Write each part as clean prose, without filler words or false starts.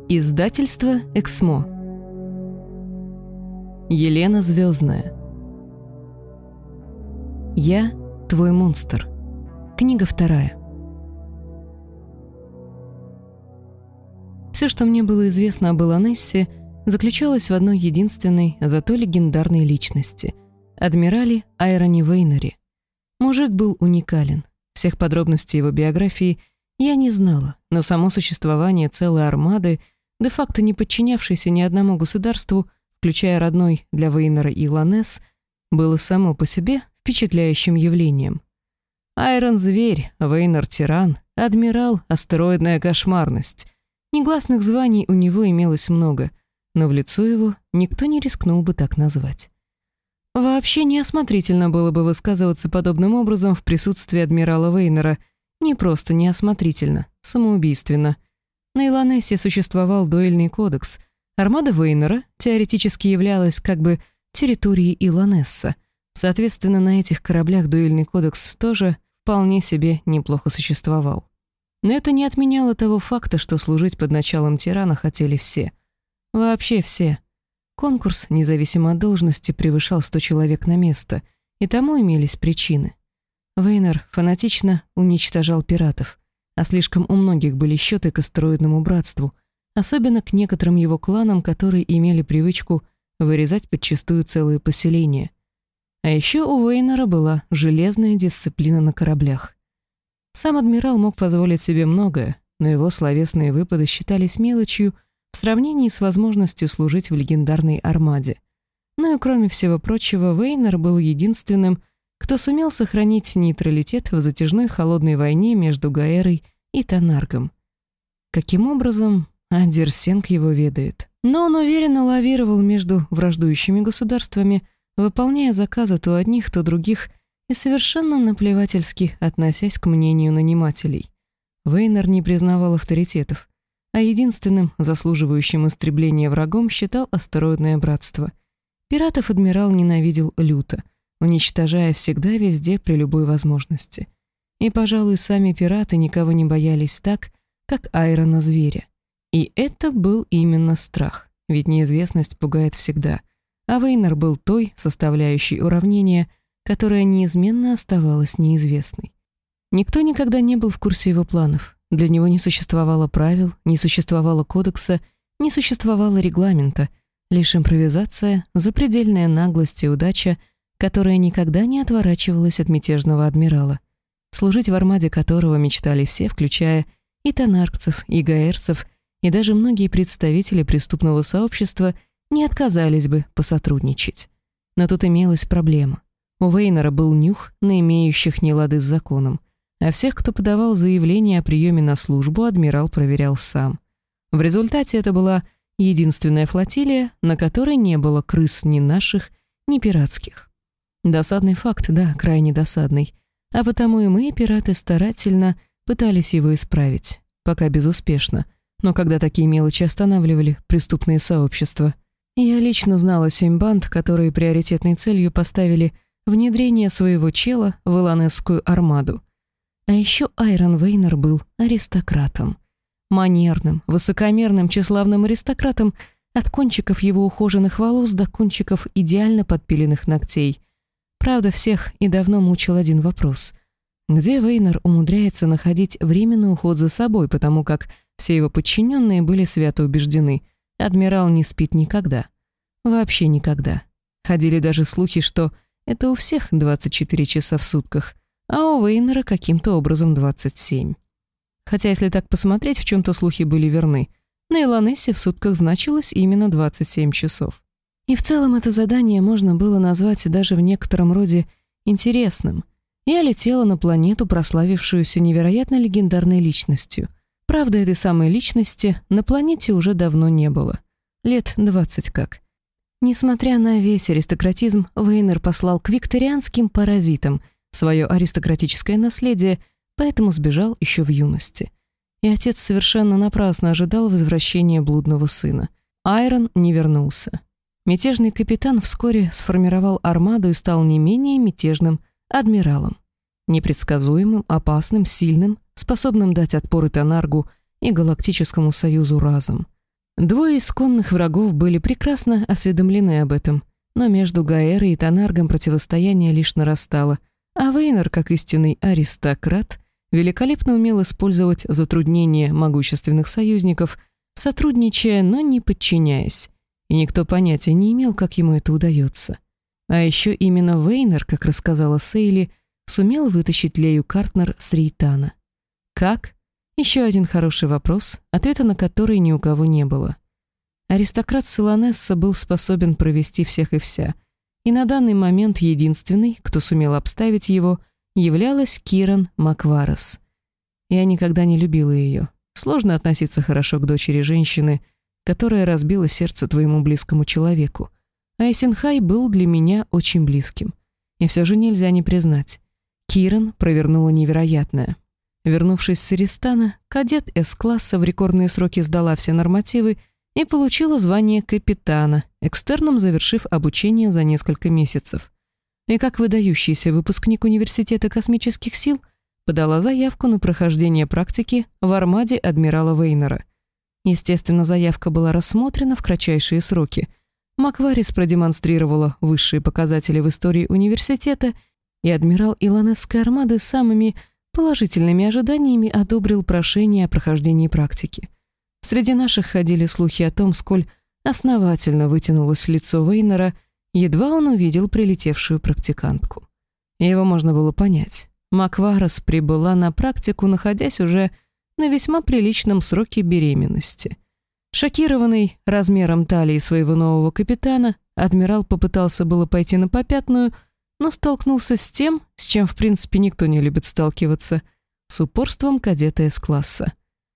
Издательство «Эксмо». Елена Звездная. Я твой монстр. Книга 2. Все, что мне было известно об Илонессе, заключалось в одной единственной, зато легендарной личности — адмирале Айроне Вейнере. Мужик был уникален. Всех подробностей его биографии я не знала, но само существование целой армады, де-факто не подчинявшейся ни одному государству, включая родной для Вейнера Илонесс, было само по себе впечатляющим явлением. Айрон — зверь, Вейнер — тиран, адмирал — астероидная кошмарность. Негласных званий у него имелось много, но в лицо его никто не рискнул бы так назвать. Вообще неосмотрительно было бы высказываться подобным образом в присутствии адмирала Вейнера. Не просто неосмотрительно, самоубийственно. На Илонессе существовал дуэльный кодекс. Армада Вейнера теоретически являлась как бы территорией Илонесса. Соответственно, на этих кораблях дуэльный кодекс тоже вполне себе неплохо существовал. Но это не отменяло того факта, что служить под началом тирана хотели все. Вообще все. Конкурс, независимо от должности, превышал 100 человек на место, и тому имелись причины. Вейнер фанатично уничтожал пиратов, а слишком у многих были счеты к астероидному братству, особенно к некоторым его кланам, которые имели привычку вырезать подчистую целые поселения. А еще у Вейнера была железная дисциплина на кораблях. Сам адмирал мог позволить себе многое, но его словесные выпады считались мелочью в сравнении с возможностью служить в легендарной армаде. Ну и кроме всего прочего, Вейнер был единственным, кто сумел сохранить нейтралитет в затяжной холодной войне между Гаэрой и Танаргом. Каким образом, Дерсенк его ведает. Но он уверенно лавировал между враждующими государствами, выполняя заказы то одних, то других, и совершенно наплевательски относясь к мнению нанимателей. Вейнер не признавал авторитетов, а единственным заслуживающим истребления врагом считал астероидное братство. Пиратов адмирал ненавидел люто, уничтожая всегда везде при любой возможности. И, пожалуй, сами пираты никого не боялись так, как Айрона зверя. И это был именно страх, ведь неизвестность пугает всегда, а Вейнер был той составляющей уравнения, которая неизменно оставалась неизвестной. Никто никогда не был в курсе его планов. Для него не существовало правил, не существовало кодекса, не существовало регламента, лишь импровизация, запредельная наглость и удача, которая никогда не отворачивалась от мятежного адмирала, служить в армаде которого мечтали все, включая и танаргцев, и гаэрцев, и даже многие представители преступного сообщества не отказались бы посотрудничать. Но тут имелась проблема. У Вейнера был нюх на имеющих нелады с законом, а всех, кто подавал заявление о приеме на службу, адмирал проверял сам. В результате это была единственная флотилия, на которой не было крыс ни наших, ни пиратских. Досадный факт, да, крайне досадный. А потому и мы, пираты, старательно пытались его исправить, пока безуспешно. Но когда такие мелочи останавливали преступные сообщества. Я лично знала 7 банд, которые приоритетной целью поставили внедрение своего чела в Илонесскую армаду. А еще Айрон Вейнер был аристократом. Манерным, высокомерным, тщеславным аристократом от кончиков его ухоженных волос до кончиков идеально подпиленных ногтей. Правда, всех и давно мучил один вопрос. Где Вейнер умудряется находить временный уход за собой, потому как все его подчиненные были свято убеждены: адмирал не спит никогда. Вообще никогда. Ходили даже слухи, что это у всех 24 часа в сутках, а у Вейнера каким-то образом 27. Хотя, если так посмотреть, в чем-то слухи были верны. На Илонессе в сутках значилось именно 27 часов. И в целом это задание можно было назвать даже в некотором роде интересным. Я летела на планету, прославившуюся невероятно легендарной личностью. Правда, этой самой личности на планете уже давно не было. Лет 20 как. Несмотря на весь аристократизм, Вейнер послал к викторианским паразитам свое аристократическое наследие, поэтому сбежал еще в юности. И отец совершенно напрасно ожидал возвращения блудного сына. Айрон не вернулся. Мятежный капитан вскоре сформировал армаду и стал не менее мятежным адмиралом. Непредсказуемым, опасным, сильным, способным дать отпор и Танаргу, и Галактическому Союзу разом. Двое исконных врагов были прекрасно осведомлены об этом, но между Гаэрой и Танаргом противостояние лишь нарастало, а Вейнер, как истинный аристократ, великолепно умел использовать затруднения могущественных союзников, сотрудничая, но не подчиняясь, и никто понятия не имел, как ему это удается. А еще именно Вейнер, как рассказала Сейли, сумел вытащить Лею Картнер с Рейтана. Как? Еще один хороший вопрос, ответа на который ни у кого не было. Аристократ Солонесса был способен провести всех и вся, и на данный момент единственный, кто сумел обставить его, являлась Киран Макварес. Я никогда не любила ее. Сложно относиться хорошо к дочери женщины, которая разбила сердце твоему близкому человеку. А Эсенхай был для меня очень близким. И все же нельзя не признать. Киран провернула невероятное. Вернувшись с Иристана, кадет С-класса в рекордные сроки сдала все нормативы и получила звание капитана, экстерном завершив обучение за несколько месяцев. И как выдающийся выпускник Университета космических сил подала заявку на прохождение практики в армаде адмирала Вейнера. Естественно, заявка была рассмотрена в кратчайшие сроки. Макварес продемонстрировала высшие показатели в истории университета, и адмирал Илонесской армады самыми положительными ожиданиями одобрил прошение о прохождении практики. Среди наших ходили слухи о том, сколь основательно вытянулось лицо Вейнера, едва он увидел прилетевшую практикантку. Его можно было понять. Макварес прибыла на практику, находясь уже на весьма приличном сроке беременности. Шокированный размером талии своего нового капитана, адмирал попытался было пойти на попятную, но столкнулся с тем, с чем в принципе никто не любит сталкиваться, с упорством кадета С-класса.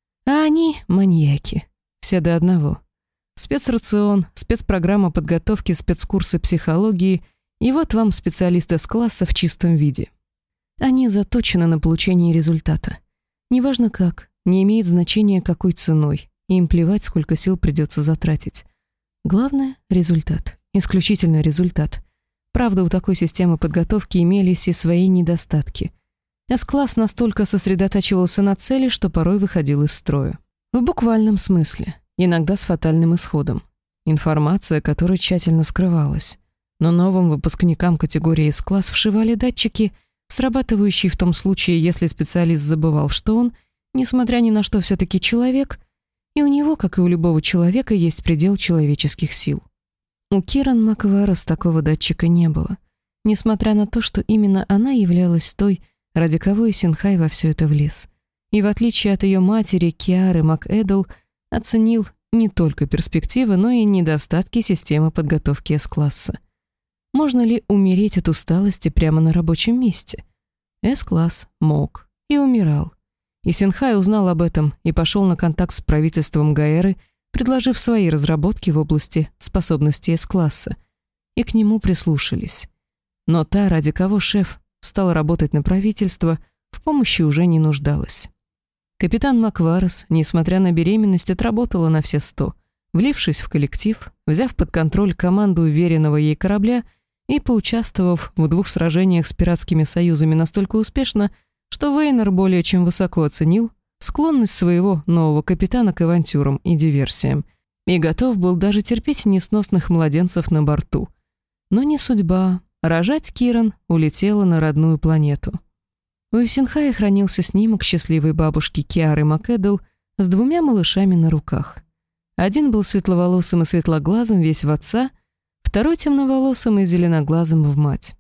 А они — маньяки. Все до одного. Спецрацион, спецпрограмма подготовки, спецкурсы психологии, и вот вам специалист С-класса в чистом виде. Они заточены на получение результата. Неважно как, не имеет значения какой ценой, и им плевать, сколько сил придется затратить. Главное — результат. Исключительно результат. Правда, у такой системы подготовки имелись и свои недостатки. С-класс настолько сосредотачивался на цели, что порой выходил из строя. В буквальном смысле, иногда с фатальным исходом. Информация, которая тщательно скрывалась. Но новым выпускникам категории С-класс вшивали датчики, срабатывающие в том случае, если специалист забывал, что он, несмотря ни на что, все-таки человек, и у него, как и у любого человека, есть предел человеческих сил. У Киран Макварес такого датчика не было, несмотря на то, что именно она являлась той, ради кого Эсенхай во все это влез. И в отличие от ее матери, Киары МакЭдл оценил не только перспективы, но и недостатки системы подготовки С-класса. Можно ли умереть от усталости прямо на рабочем месте? С-класс мог и умирал. Эсенхай узнал об этом и пошел на контакт с правительством Гаэры, предложив свои разработки в области способностей С-класса, и к нему прислушались. Но та, ради кого шеф стал работать на правительство, в помощи уже не нуждалась. Капитан Макварес, несмотря на беременность, отработала на все 100, влившись в коллектив, взяв под контроль команду уверенного ей корабля и поучаствовав в 2 сражениях с пиратскими союзами настолько успешно, что Вейнер более чем высоко оценил склонность своего нового капитана к авантюрам и диверсиям и готов был даже терпеть несносных младенцев на борту. Но не судьба. Рожать Киран улетела на родную планету. У Эсенхая хранился снимок счастливой бабушки Киары МакЭдл с 2 малышами на руках. Один был светловолосым и светлоглазым весь в отца, второй темноволосым и зеленоглазым в мать.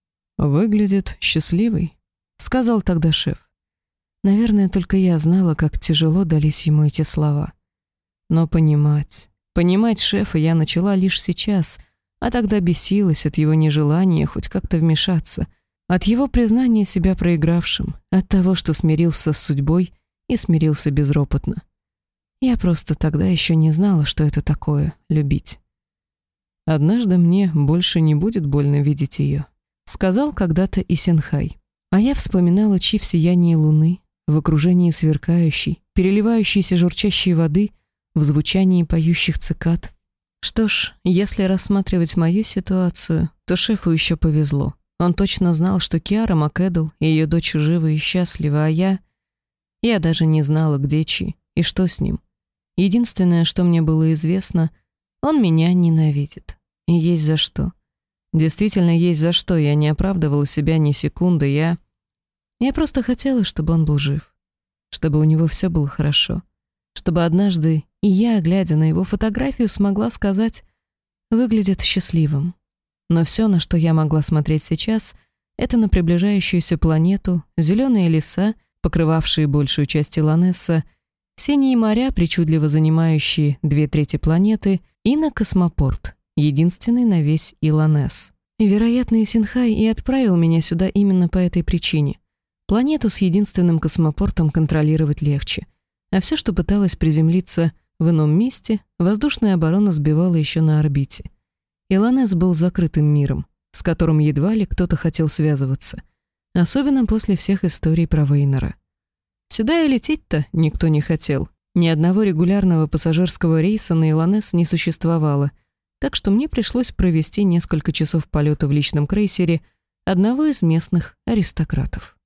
«Выглядит счастливой», — сказал тогда шеф. Наверное, только я знала, как тяжело дались ему эти слова. Но понимать шефа я начала лишь сейчас, а тогда бесилась от его нежелания хоть как-то вмешаться, от его признания себя проигравшим, от того, что смирился с судьбой и смирился безропотно. Я просто тогда еще не знала, что это такое — любить. «Однажды мне больше не будет больно видеть ее», — сказал когда-то Эсенхай. А я вспоминала Чи в сиянии луны, в окружении сверкающей, переливающейся журчащей воды, в звучании поющих цикад. Что ж, если рассматривать мою ситуацию, то шефу еще повезло. Он точно знал, что Киара МакЭдл и ее дочь живы и счастливы, а я даже не знала, где Чи и что с ним. Единственное, что мне было известно, он меня ненавидит. И есть за что. Действительно, есть за что. Я не оправдывала себя ни секунды. Я просто хотела, чтобы он был жив. Чтобы у него все было хорошо. Чтобы однажды и я, глядя на его фотографию, смогла сказать: выглядит счастливым. Но все, на что я могла смотреть сейчас, это на приближающуюся планету, зеленые леса, покрывавшие большую часть Илонесса, синие моря, причудливо занимающие 2/3 планеты, и на космопорт, единственный на весь Илонесс. И, вероятно, Исенхай и отправил меня сюда именно по этой причине. Планету с единственным космопортом контролировать легче. А все, что пыталось приземлиться в ином месте, воздушная оборона сбивала еще на орбите. Илонесс был закрытым миром, с которым едва ли кто-то хотел связываться. Особенно после всех историй про Вейнера. Сюда и лететь-то никто не хотел. Ни одного регулярного пассажирского рейса на Илонесс не существовало, так что мне пришлось провести несколько часов полета в личном крейсере одного из местных аристократов.